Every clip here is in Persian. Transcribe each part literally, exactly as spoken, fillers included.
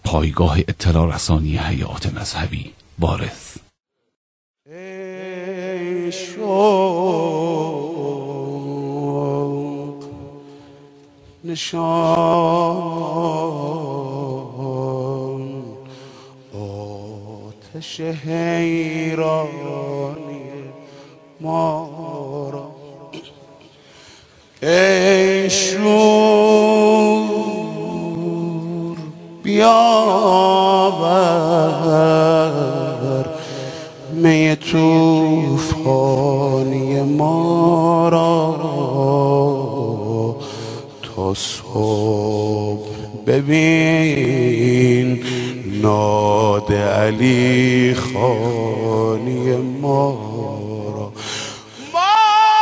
پایگاه اطلاع رسانی حیات مذهبی وارث. ای شوق نشان آتش حیرانی ما را، ای شور بیاور می توفانی ما را، تا صبح ببین ناد علی خانی ما را. ما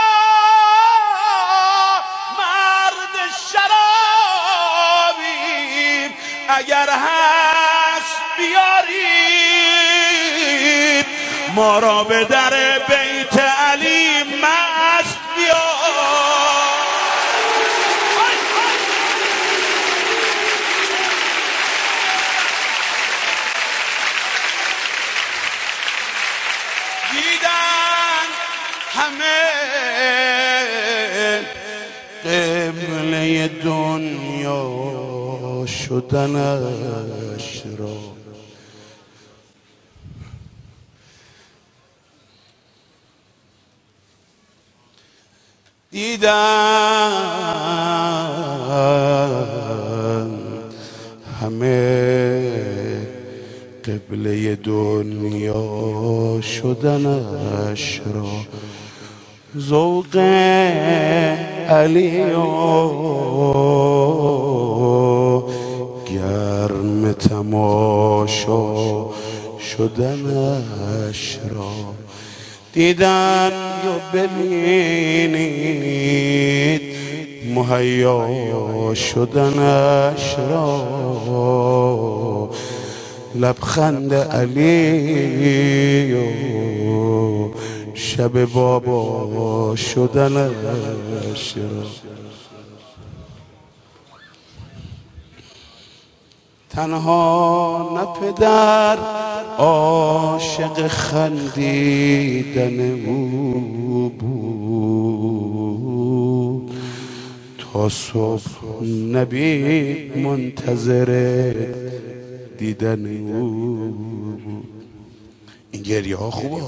مرد شرابیم، اگر هست بیارید ما را به در بیت علی مست بیار. دیدن همه قبله دنیا شدنش را، دیدن همه قبله دنیا شدنش را، ذوق علی و گرم تماشا شدنش را. دیدن یا ببینید مهیا شدنش را، لبخند علی و شب بابا شدنش را. تنها نه پدر عاشق خندیدن او بود، تا صبح نبی منتظر دیدن او بود. این گریه ها خوبه،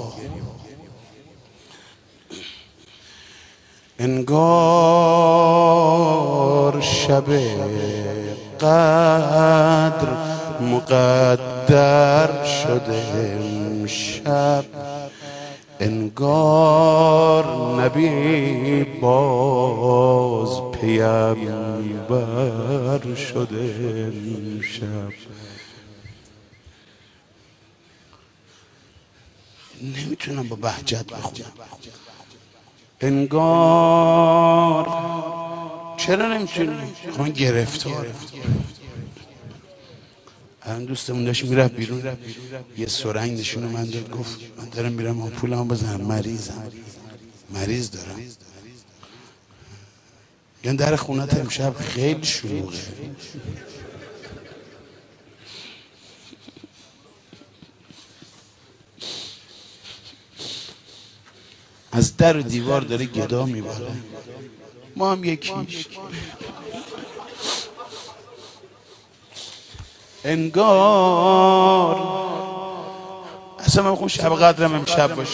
انگار شب قدر مقدر شده امشب، انگار نبی باز پیامبر شده امشب. نمیتونم با بهجت بخونم. انگار چرا نمیتونی؟ من گرفتارم. الان دوستمون داشت میرفت بیرون، یه سرنگ نشون من داد، گفت من دارم میرم آمپولمو بزنم، مریضم، مریض دارم. یعنی در خونت امشب خیلی شلوغه. از در و دیوار داره گدا میباره، ما هم یکیش. انگار اصلا من خود شب قدرم امشب باشه،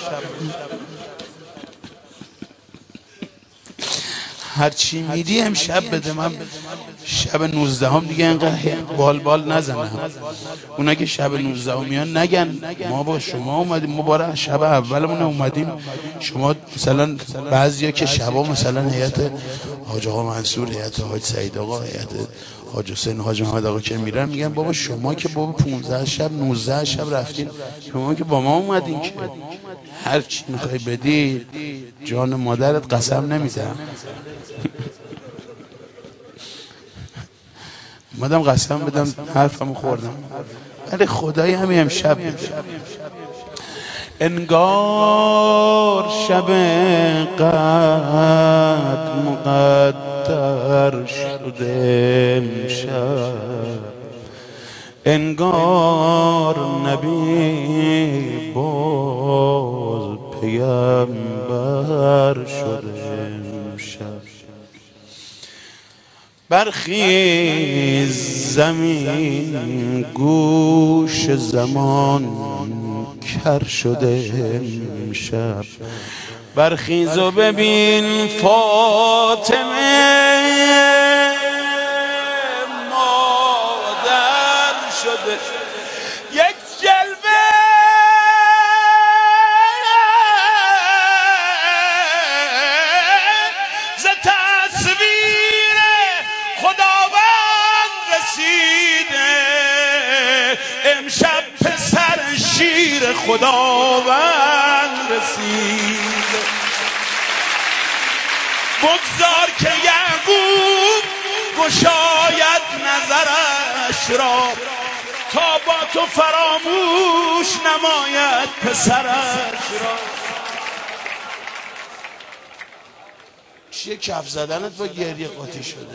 هرچی میدی امشب بده. من شب نوزده هم دیگه اینقدر بال بال نزنم. اونا که شب نوزده هم میان نگن ما با شما اومدیم، ما باره شب اولمون اومدیم. شما مثلا بعضیا که شبا مثلا هیئت حاج آقا منصور، هیئت حاج سعید آقا، هیئت حاج حسین، حاج محمد آقا که میرن میگن بابا شما که بابا پونزده شب نوزده شب رفتین، شما که با ما اومدین که هر چی میخوای بدی جان مادرت قسم نمیدم. اومدم قسم بدم حرفمو خوردم، ولی خدایی همین امشب بده. انگار شب قدر مقدر شده امشب، انگار نبی باز پیامبر شده امشب. برخیز زمین گوش زمان کر شده امشب. برخیز و ببین فاطمه مادر شده. یک جلوه ز تصویر خداوند رسیده امشب، پسر شیر خداوند رسیده. بگذار که یعقوب گشاید نظرش را تا با تو فراموش نماید پسرش را. چیه کف زدنت با گریه قاطی شده؟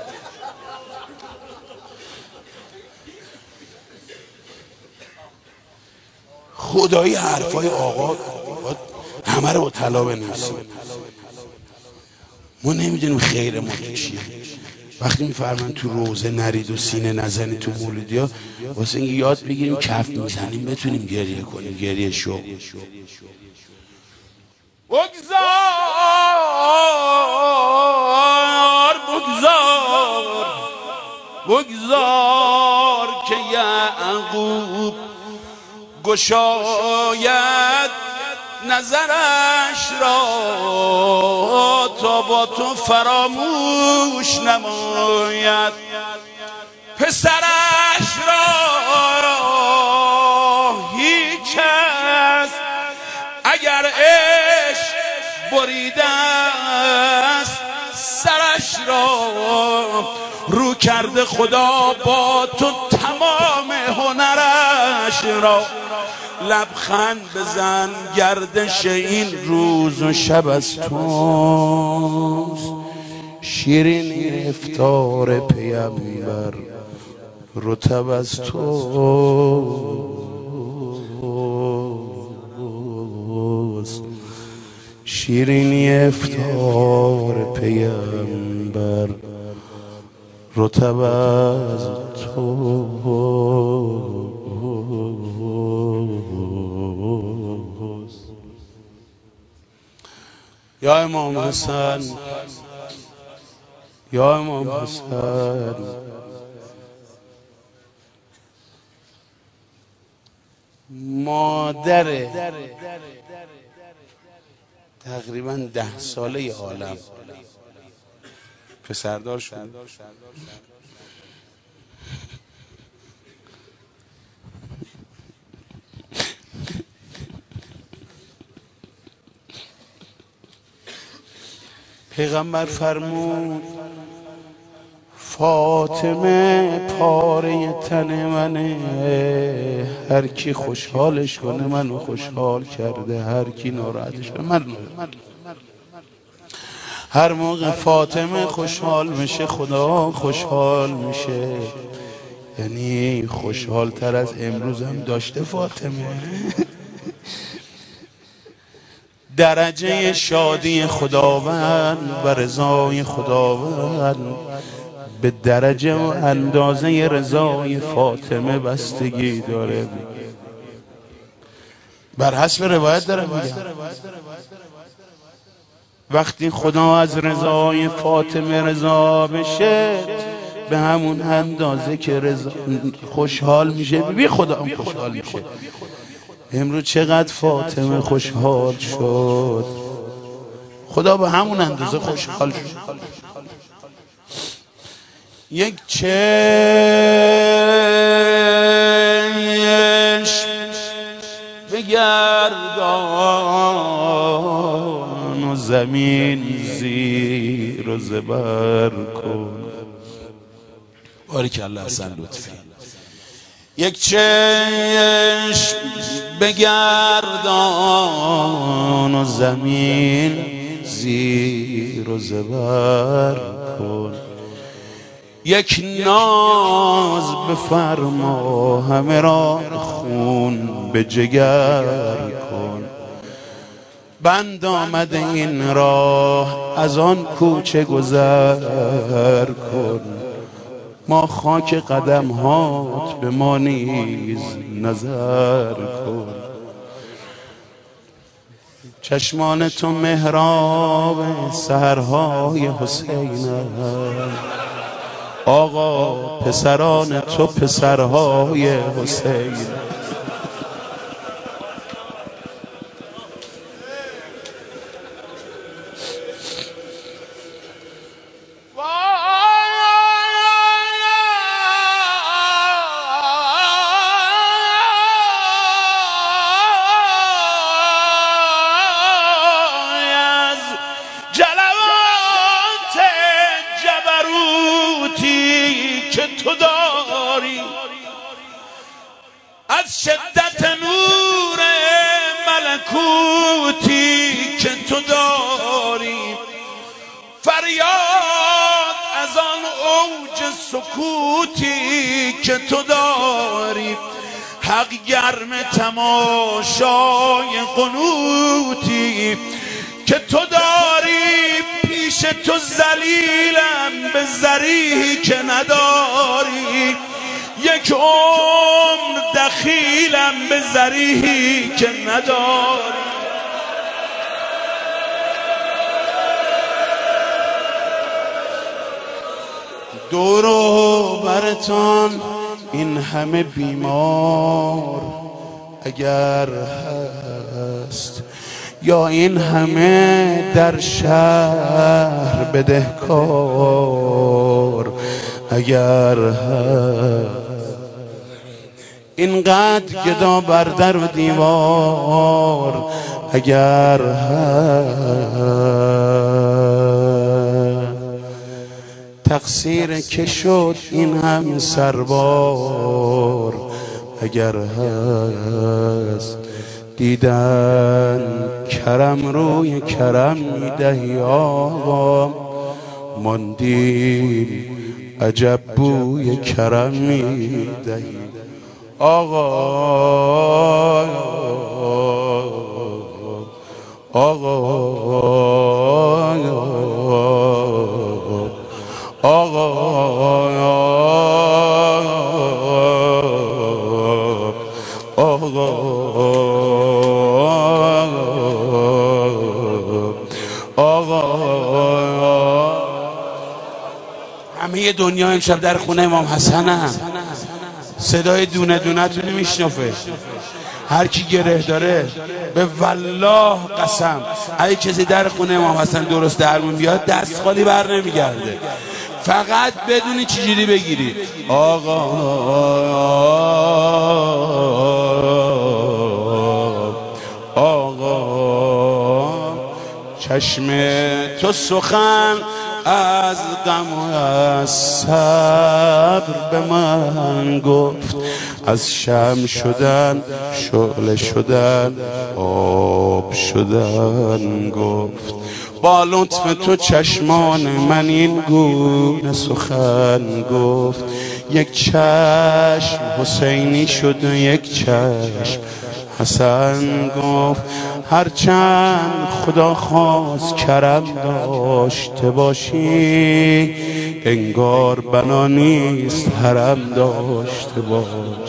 خدایی حرفای آقا همه رو با طلا بنویسیم. ما نمیدونیم خیر ما چیه. وقتی میفرمان تو روزه نرید و سینه نزنید تو مولودی ها، واسه اینکه یاد بگیریم کف میزنیم بتونیم گریه کنیم، گریه شو. بگذار بگذار بگذار که یعقوب گشاید نظرش را تا با تو فراموش نماید پسرش را. هیچ کس اگر عشق بریده است سرش را، رو کرده خدا با تو تمام هنرش را. لبخند بزن گردش این روز و شب از توست، شیرین افطار پیامبر رطب از توست، شیرین افطار پیامبر رطب از توست. یا امام حسن، یا امام حسن، مادر تقریبا ده ساله عالم پسردار شد. پیغمبر فرمود فاطمه پاره تن منه، هر کی خوشحالش کنه منو خوشحال کرده، هر کی ناراحتش کنه من. هر موقع فاطمه خوشحال میشه خدا خوشحال میشه. یعنی خوشحال تر از امروز هم داشته فاطمه. درجه شادی خداوند و رضای خداوند به درجه و اندازه رضای فاطمه بستگی داره. بر حسب روایت دارم میگم، وقتی خدا از رضای فاطمه رضا بشه به همون اندازه که رضا خوشحال میشه بی خدا هم خوشحال میشه. امروز چقدر فاطمه خوشحال شد، خدا به همون اندازه خوشحال شد. یک چشم بگردان و زمین زیر و زبر کن. باریکالله حسن لطفی. یک چشم بگردان و زمین زیر و زبر کن. یک ناز بفرما همه را خون به جگر کن. بند آمده این راه از آن کوچه گذر کن. ما خاک قدم هات به ما نیز نظر کن. چشمان تو محراب سحرهای حسین، آقا پسران تو پسرهای حسین. تو داری از شدت نور ملکوتی که تو داری، فریاد از آن اوج سکوتی که تو داری، حق گرم تماشای قنوتی که تو داری. پیش تو ذلیلم به ذریحی که نداری، یک عمر دخیلم به ذریحی که نداری. دور و برتان این همه بیمار اگر هست، یا این همه در شهر بدهکار اگر هست، اینقدر گدا بر در و دیوار اگر هست، تقصیر که شد این هم سربار اگر هست، دیدن کرم روی کرم میدهی آقا، ماندیم عجب بوی کرم میدهی آقا. آقا آقا همه دنیا امشب در خونه امام حسن هم. صدای دونه دونه تونی میشنفه. هر کی گره داره به والله قسم اگه کسی در خونه امام حسن درست درمون بیاد دست خالی بر نمیگرده. فقط بدونی چجوری بگیری. آقا آقا چشم تو سخن از غم و از صبر به من گفت، از شمع شدن شعله شدن آب شدن گفت. با لطف تو چشمان من این گونه سخن گفت. یک چشم حسینی شد و یک چشم حسن گفت. هرچند خدا خواست کرم داشته باشی، انگار بنا نیست حرم داشته باش.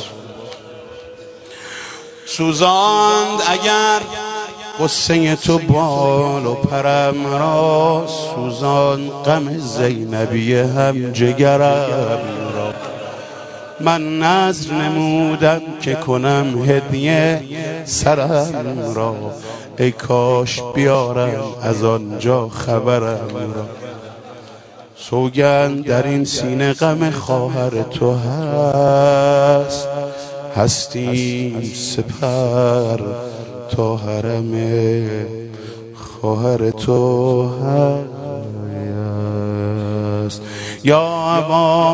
سوزاند اگر قصه تو بال و پرم را، سوزان غم زینبی هم جگرم را. من نذر نمودم که کنم هدیه سرم را، ای کاش بیارم از آنجا خبرم را. سوگند در این سینه غم خواهر تو هست، هستیم سپر تا حرم خواهر تو هست. یا ابا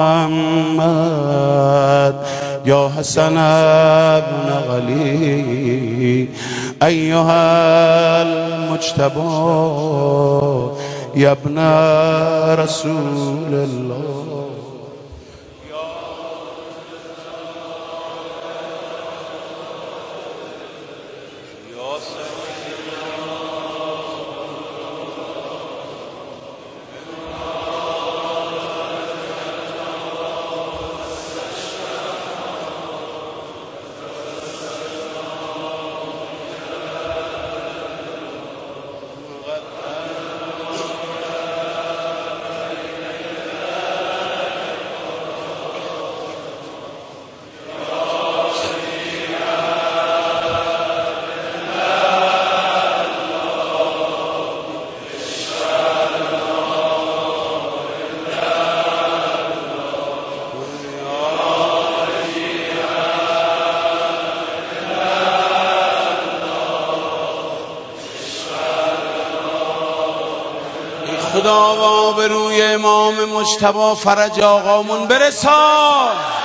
محمد یا حسن ابن علی ایها المجتبی یا ابن رسول الله. خدا و آبروی امام مجتبی فرج آقامون برسان.